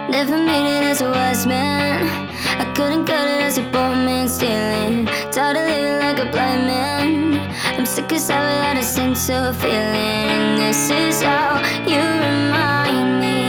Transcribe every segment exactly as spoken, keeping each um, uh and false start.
Never made it as a wise man. I couldn't cut it as a poor man stealing. Tired of living like a blind man. I'm sick and tired without a sense of feeling. And this is how you remind me.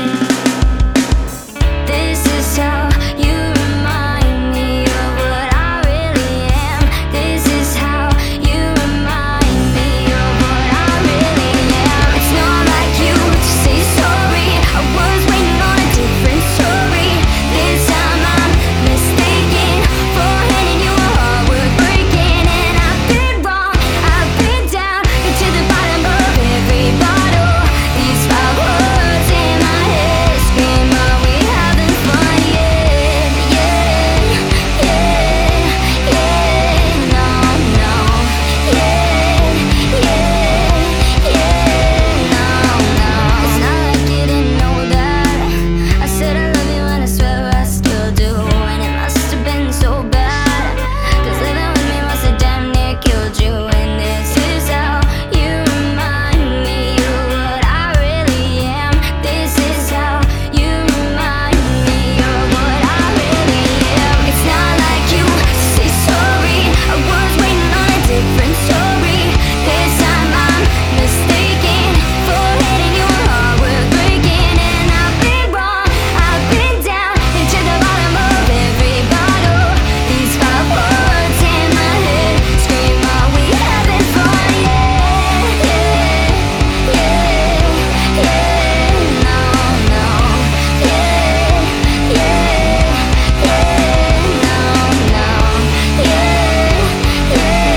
This is how you remind me of what I really am. This is how you remind me of what I really am. It's not like you to say sorry. I was waiting on a different story. This time I'm mistaken for handing you a heart worth breaking. And I've been wrong, I've been down into the bottom of every bottle. These five words in my head scream, are we having fun yet? Yeah, yeah, yeah, no, no. Yeah, yeah, yeah, no, no. It's not like you didn't know that I said I love you and I swear I still do. And it must have been so bad, 'cause living with me must have damn near killed you. And this is how you remind me of what I really am. This is how you remind me of what I really am. It's not like you to say sorry. I was waiting on a different story. This time I'm mistaken for handing you a heart worth breaking. And I've been wrong, I've been down into the bottom of every bottle. These five words in my head scream, are we having fun? Yeah, yeah, yeah, yeah, no, no. Yeah, yeah, yeah, no, no. Yeah, yeah,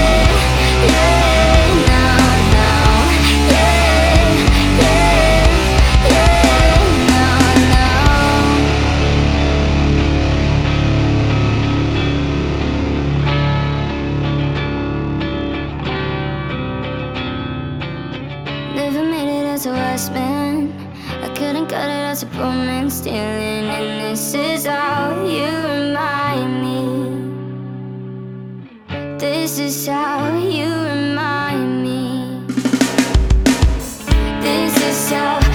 yeah, no, no. Yeah, yeah, yeah, no, no. Never made it as a wise man. I couldn't cut it as a poor man stealing. And this is how you remind me. This is how you remind me. This is how